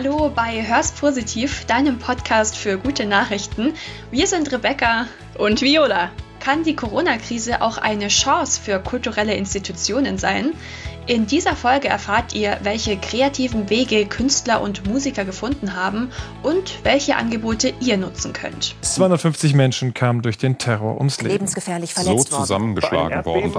Hallo bei Hör's Positiv, deinem Podcast für gute Nachrichten. Wir sind Rebecca und Viola. Kann die Corona-Krise auch eine Chance für kulturelle Institutionen sein? In dieser Folge erfahrt ihr, welche kreativen Wege Künstler und Musiker gefunden haben und welche Angebote ihr nutzen könnt. 250 Menschen kamen durch den Terror ums Leben. Lebensgefährlich verletzt so zusammengeschlagen worden.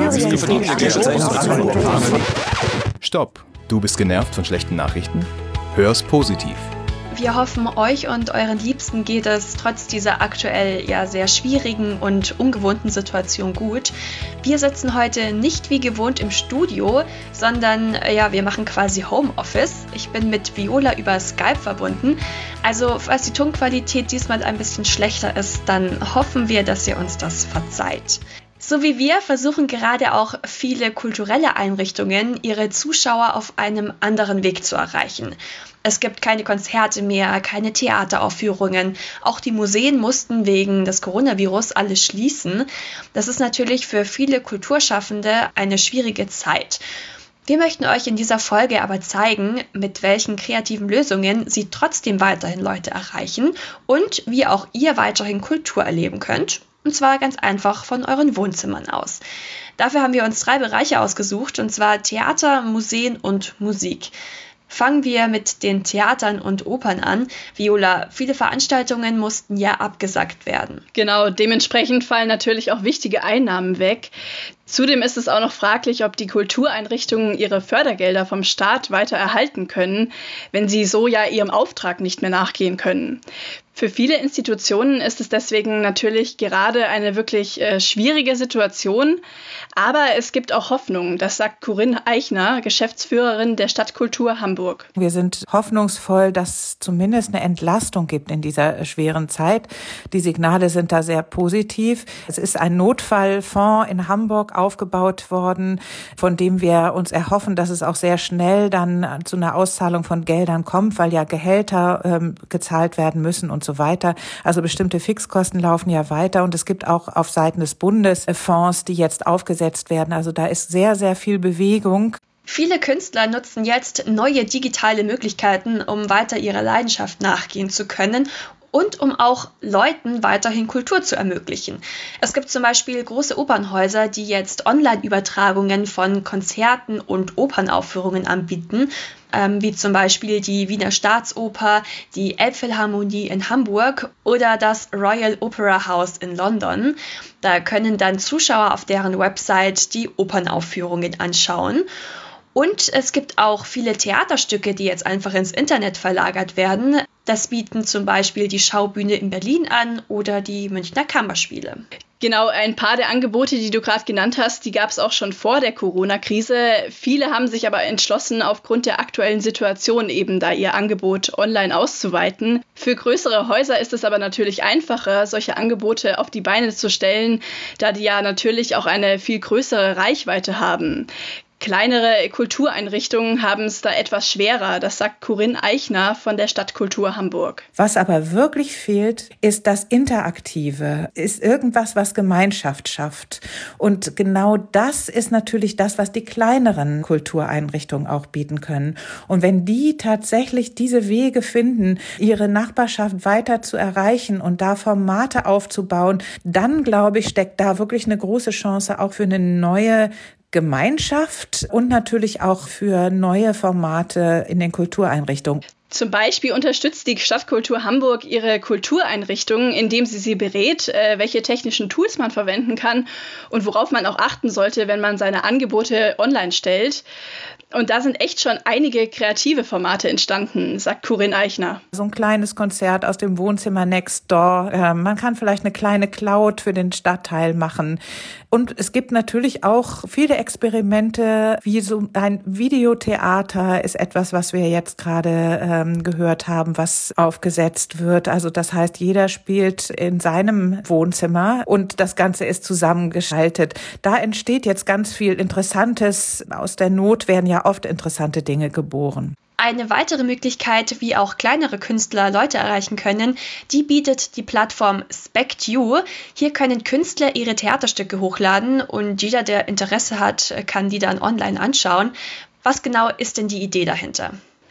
Stopp! Du bist genervt von schlechten Nachrichten? Hör's positiv. Wir hoffen, euch und euren Liebsten geht es trotz dieser aktuell ja sehr schwierigen und ungewohnten Situation gut. Wir sitzen heute nicht wie gewohnt im Studio, sondern wir machen quasi Homeoffice. Ich bin mit Viola über Skype verbunden. Also falls die Tonqualität diesmal ein bisschen schlechter ist, dann hoffen wir, dass ihr uns das verzeiht. So wie wir versuchen gerade auch viele kulturelle Einrichtungen, ihre Zuschauer auf einem anderen Weg zu erreichen. Es gibt keine Konzerte mehr, keine Theateraufführungen. Auch die Museen mussten wegen des Coronavirus alle schließen. Das ist natürlich für viele Kulturschaffende eine schwierige Zeit. Wir möchten euch in dieser Folge aber zeigen, mit welchen kreativen Lösungen sie trotzdem weiterhin Leute erreichen und wie auch ihr weiterhin Kultur erleben könnt. Und zwar ganz einfach von euren Wohnzimmern aus. Dafür haben wir uns 3 Bereiche ausgesucht, und zwar Theater, Museen und Musik. Fangen wir mit den Theatern und Opern an. Viola, viele Veranstaltungen mussten ja abgesagt werden. Genau, dementsprechend fallen natürlich auch wichtige Einnahmen weg. Zudem ist es auch noch fraglich, ob die Kultureinrichtungen ihre Fördergelder vom Staat weiter erhalten können, wenn sie so ja ihrem Auftrag nicht mehr nachgehen können. Für viele Institutionen ist es deswegen natürlich gerade eine wirklich schwierige Situation, aber es gibt auch Hoffnung, das sagt Corinne Eichner, Geschäftsführerin der Stadtkultur Hamburg. Wir sind hoffnungsvoll, dass es zumindest eine Entlastung gibt in dieser schweren Zeit. Die Signale sind da sehr positiv. Es ist ein Notfallfonds in Hamburg aufgebaut worden, von dem wir uns erhoffen, dass es auch sehr schnell dann zu einer Auszahlung von Geldern kommt, weil ja Gehälter gezahlt werden müssen und so weiter. Also bestimmte Fixkosten laufen ja weiter und es gibt auch auf Seiten des Bundes Fonds, die jetzt aufgesetzt werden. Also da ist sehr, sehr viel Bewegung. Viele Künstler nutzen jetzt neue digitale Möglichkeiten, um weiter ihrer Leidenschaft nachgehen zu können und um auch Leuten weiterhin Kultur zu ermöglichen. Es gibt zum Beispiel große Opernhäuser, die jetzt Online-Übertragungen von Konzerten und Opernaufführungen anbieten, wie zum Beispiel die Wiener Staatsoper, die Elbphilharmonie in Hamburg oder das Royal Opera House in London. Da können dann Zuschauer auf deren Website die Opernaufführungen anschauen. Und es gibt auch viele Theaterstücke, die jetzt einfach ins Internet verlagert werden. Das bieten zum Beispiel die Schaubühne in Berlin an oder die Münchner Kammerspiele. Genau, ein paar der Angebote, die du gerade genannt hast, die gab es auch schon vor der Corona-Krise. Viele haben sich aber entschlossen, aufgrund der aktuellen Situation eben da ihr Angebot online auszuweiten. Für größere Häuser ist es aber natürlich einfacher, solche Angebote auf die Beine zu stellen, da die ja natürlich auch eine viel größere Reichweite haben. Kleinere Kultureinrichtungen haben es da etwas schwerer, das sagt Corinne Eichner von der Stadtkultur Hamburg. Was aber wirklich fehlt, ist das Interaktive, ist irgendwas, was Gemeinschaft schafft. Und genau das ist natürlich das, was die kleineren Kultureinrichtungen auch bieten können. Und wenn die tatsächlich diese Wege finden, ihre Nachbarschaft weiter zu erreichen und da Formate aufzubauen, dann, glaube ich, steckt da wirklich eine große Chance auch für eine neue Gemeinschaft und natürlich auch für neue Formate in den Kultureinrichtungen. Zum Beispiel unterstützt die Stadtkultur Hamburg ihre Kultureinrichtungen, indem sie berät, welche technischen Tools man verwenden kann und worauf man auch achten sollte, wenn man seine Angebote online stellt. Und da sind echt schon einige kreative Formate entstanden, sagt Corinne Eichner. So ein kleines Konzert aus dem Wohnzimmer next door. Man kann vielleicht eine kleine Cloud für den Stadtteil machen. Und es gibt natürlich auch viele Experimente, wie so ein Videotheater ist etwas, was wir jetzt gerade gehört haben, was aufgesetzt wird. Also das heißt, jeder spielt in seinem Wohnzimmer und das Ganze ist zusammengeschaltet. Da entsteht jetzt ganz viel Interessantes. Aus der Not werden ja oft interessante Dinge geboren. Eine weitere Möglichkeit, wie auch kleinere Künstler Leute erreichen können, die bietet die Plattform SpectU. Hier können Künstler ihre Theaterstücke hochladen und jeder, der Interesse hat, kann die dann online anschauen. Was genau ist denn die Idee dahinter?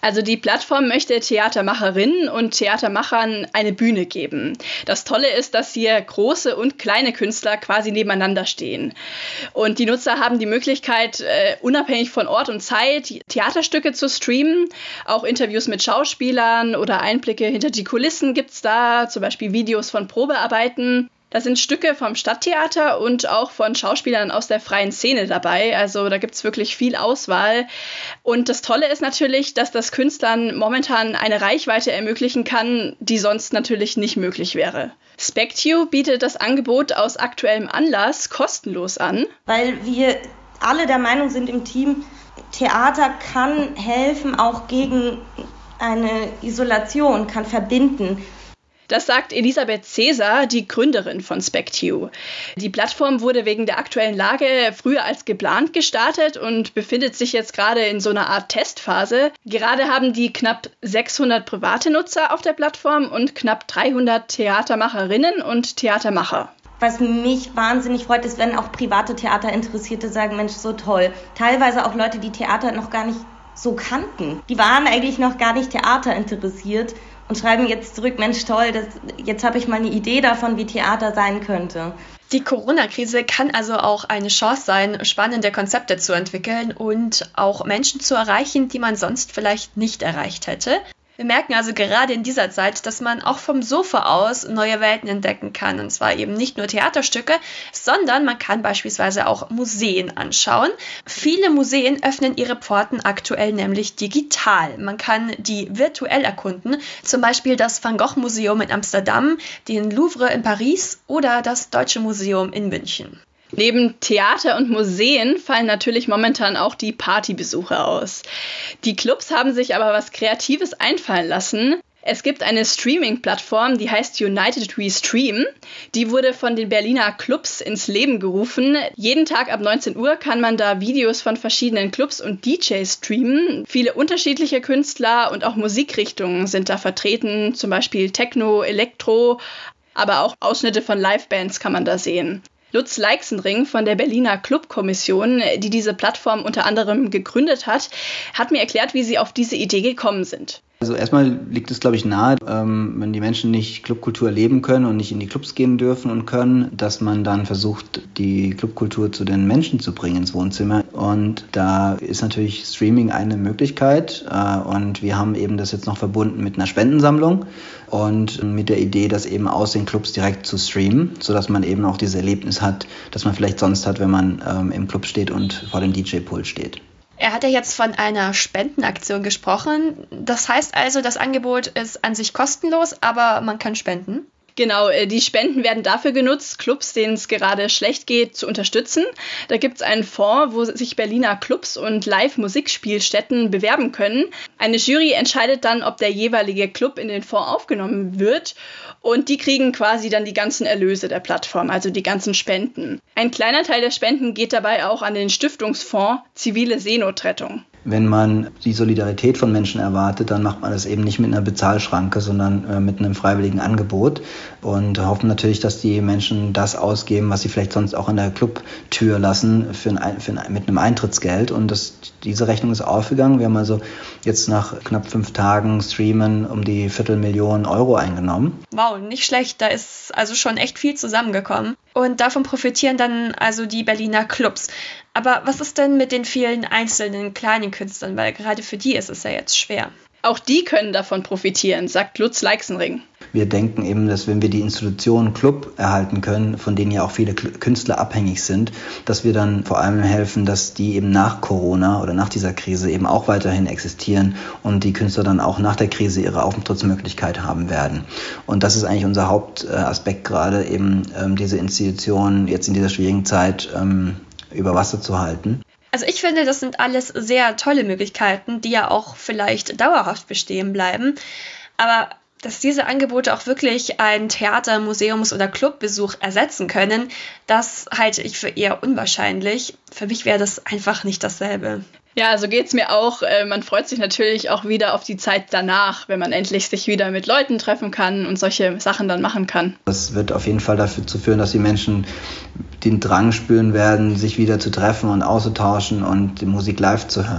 Also die Plattform möchte Theatermacherinnen und Theatermachern eine Bühne geben. Das Tolle ist, dass hier große und kleine Künstler quasi nebeneinander stehen. Und die Nutzer haben die Möglichkeit, unabhängig von Ort und Zeit, Theaterstücke zu streamen. Auch Interviews mit Schauspielern oder Einblicke hinter die Kulissen gibt's da, zum Beispiel Videos von Probearbeiten. Da sind Stücke vom Stadttheater und auch von Schauspielern aus der freien Szene dabei. Also da gibt's wirklich viel Auswahl. Und das Tolle ist natürlich, dass das Künstlern momentan eine Reichweite ermöglichen kann, die sonst natürlich nicht möglich wäre. SpecTU bietet das Angebot aus aktuellem Anlass kostenlos an. Weil wir alle der Meinung sind im Team, Theater kann helfen, auch gegen eine Isolation, kann verbinden. Das sagt Elisabeth Cäsar, die Gründerin von SpecTU. Die Plattform wurde wegen der aktuellen Lage früher als geplant gestartet und befindet sich jetzt gerade in so einer Art Testphase. Gerade haben die knapp 600 private Nutzer auf der Plattform und knapp 300 Theatermacherinnen und Theatermacher. Was mich wahnsinnig freut, ist, wenn auch private Theaterinteressierte sagen, Mensch, so toll. Teilweise auch Leute, die Theater noch gar nicht so kannten. Die waren eigentlich noch gar nicht Theater interessiert und schreiben jetzt zurück, Mensch, toll, jetzt habe ich mal eine Idee davon, wie Theater sein könnte. Die Corona-Krise kann also auch eine Chance sein, spannende Konzepte zu entwickeln und auch Menschen zu erreichen, die man sonst vielleicht nicht erreicht hätte. Wir merken also gerade in dieser Zeit, dass man auch vom Sofa aus neue Welten entdecken kann. Und zwar eben nicht nur Theaterstücke, sondern man kann beispielsweise auch Museen anschauen. Viele Museen öffnen ihre Pforten aktuell nämlich digital. Man kann die virtuell erkunden, zum Beispiel das Van Gogh Museum in Amsterdam, den Louvre in Paris oder das Deutsche Museum in München. Neben Theater und Museen fallen natürlich momentan auch die Partybesuche aus. Die Clubs haben sich aber was Kreatives einfallen lassen. Es gibt eine Streaming-Plattform, die heißt United We Stream. Die wurde von den Berliner Clubs ins Leben gerufen. Jeden Tag ab 19 Uhr kann man da Videos von verschiedenen Clubs und DJs streamen. Viele unterschiedliche Künstler und auch Musikrichtungen sind da vertreten, zum Beispiel Techno, Elektro, aber auch Ausschnitte von Livebands kann man da sehen. Lutz Leixenring von der Berliner Clubkommission, die diese Plattform unter anderem gegründet hat mir erklärt, wie sie auf diese Idee gekommen sind. Also erstmal liegt es, glaube ich, nahe, wenn die Menschen nicht Clubkultur erleben können und nicht in die Clubs gehen dürfen und können, dass man dann versucht, die Clubkultur zu den Menschen zu bringen ins Wohnzimmer. Und da ist natürlich Streaming eine Möglichkeit. Und wir haben eben das jetzt noch verbunden mit einer Spendensammlung und mit der Idee, das eben aus den Clubs direkt zu streamen, sodass man eben auch dieses Erlebnis hat, das man vielleicht sonst hat, wenn man im Club steht und vor dem DJ-Pult steht. Er hat ja jetzt von einer Spendenaktion gesprochen. Das heißt also, das Angebot ist an sich kostenlos, aber man kann spenden. Genau, die Spenden werden dafür genutzt, Clubs, denen es gerade schlecht geht, zu unterstützen. Da gibt es einen Fonds, wo sich Berliner Clubs und Live-Musikspielstätten bewerben können. Eine Jury entscheidet dann, ob der jeweilige Club in den Fonds aufgenommen wird. Und die kriegen quasi dann die ganzen Erlöse der Plattform, also die ganzen Spenden. Ein kleiner Teil der Spenden geht dabei auch an den Stiftungsfonds Zivile Seenotrettung. Wenn man die Solidarität von Menschen erwartet, dann macht man das eben nicht mit einer Bezahlschranke, sondern mit einem freiwilligen Angebot und hoffen natürlich, dass die Menschen das ausgeben, was sie vielleicht sonst auch an der Clubtür lassen mit einem Eintrittsgeld. Und diese Rechnung ist aufgegangen. Wir haben also jetzt nach knapp 5 Tagen Streamen um die 250.000 Euro eingenommen. Wow, nicht schlecht. Da ist also schon echt viel zusammengekommen. Und davon profitieren dann also die Berliner Clubs. Aber was ist denn mit den vielen einzelnen kleinen Künstlern? Weil gerade für die ist es ja jetzt schwer. Auch die können davon profitieren, sagt Lutz Leixenring. Wir denken eben, dass wenn wir die Institution Club erhalten können, von denen ja auch viele Künstler abhängig sind, dass wir dann vor allem helfen, dass die eben nach Corona oder nach dieser Krise eben auch weiterhin existieren und die Künstler dann auch nach der Krise ihre Auftrittsmöglichkeit haben werden. Und das ist eigentlich unser Hauptaspekt gerade, eben diese Institution jetzt in dieser schwierigen Zeit über Wasser zu halten. Also ich finde, das sind alles sehr tolle Möglichkeiten, die ja auch vielleicht dauerhaft bestehen bleiben. Aber dass diese Angebote auch wirklich einen Theater-, Museums- oder Clubbesuch ersetzen können, das halte ich für eher unwahrscheinlich. Für mich wäre das einfach nicht dasselbe. Ja, so geht's mir auch. Man freut sich natürlich auch wieder auf die Zeit danach, wenn man endlich sich wieder mit Leuten treffen kann und solche Sachen dann machen kann. Das wird auf jeden Fall dazu führen, dass die Menschen den Drang spüren werden, sich wieder zu treffen und auszutauschen und die Musik live zu hören.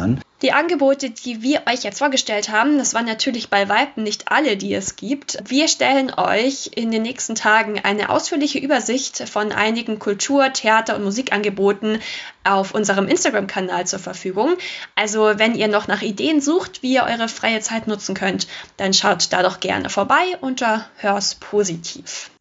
Die Angebote, die wir euch jetzt vorgestellt haben, das waren natürlich bei Weitem nicht alle, die es gibt. Wir stellen euch in den nächsten Tagen eine ausführliche Übersicht von einigen Kultur-, Theater- und Musikangeboten auf unserem Instagram-Kanal zur Verfügung. Also wenn ihr noch nach Ideen sucht, wie ihr eure freie Zeit nutzen könnt, dann schaut da doch gerne vorbei unter Hör's Positiv.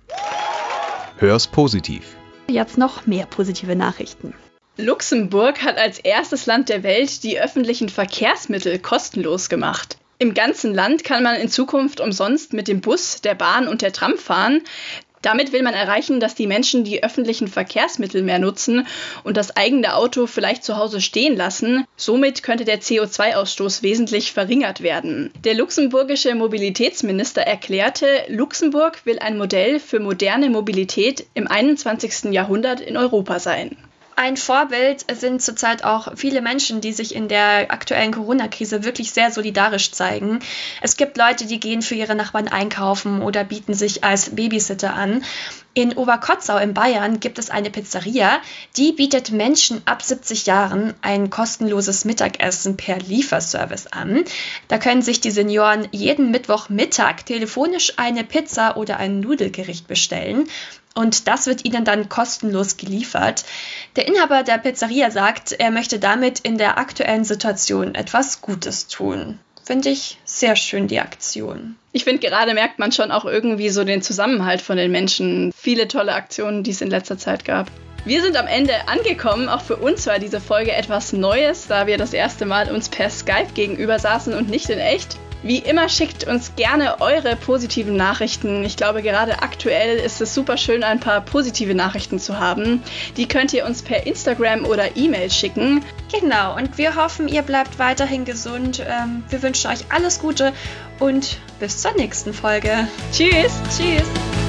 Hör's Positiv. Jetzt noch mehr positive Nachrichten. Luxemburg hat als erstes Land der Welt die öffentlichen Verkehrsmittel kostenlos gemacht. Im ganzen Land kann man in Zukunft umsonst mit dem Bus, der Bahn und der Tram fahren. Damit will man erreichen, dass die Menschen die öffentlichen Verkehrsmittel mehr nutzen und das eigene Auto vielleicht zu Hause stehen lassen. Somit könnte der CO2-Ausstoß wesentlich verringert werden. Der luxemburgische Mobilitätsminister erklärte, Luxemburg will ein Modell für moderne Mobilität im 21. Jahrhundert in Europa sein. Ein Vorbild sind zurzeit auch viele Menschen, die sich in der aktuellen Corona-Krise wirklich sehr solidarisch zeigen. Es gibt Leute, die gehen für ihre Nachbarn einkaufen oder bieten sich als Babysitter an. In Oberkotzau in Bayern gibt es eine Pizzeria, die bietet Menschen ab 70 Jahren ein kostenloses Mittagessen per Lieferservice an. Da können sich die Senioren jeden Mittwochmittag telefonisch eine Pizza oder ein Nudelgericht bestellen. Und das wird ihnen dann kostenlos geliefert. Der Inhaber der Pizzeria sagt, er möchte damit in der aktuellen Situation etwas Gutes tun. Finde ich sehr schön, die Aktion. Ich finde, gerade merkt man schon auch irgendwie so den Zusammenhalt von den Menschen. Viele tolle Aktionen, die es in letzter Zeit gab. Wir sind am Ende angekommen. Auch für uns war diese Folge etwas Neues, da wir das erste Mal uns per Skype gegenüber saßen und nicht in echt. Wie immer schickt uns gerne eure positiven Nachrichten. Ich glaube, gerade aktuell ist es super schön, ein paar positive Nachrichten zu haben. Die könnt ihr uns per Instagram oder E-Mail schicken. Genau, und wir hoffen, ihr bleibt weiterhin gesund. Wir wünschen euch alles Gute und bis zur nächsten Folge. Tschüss! Tschüss!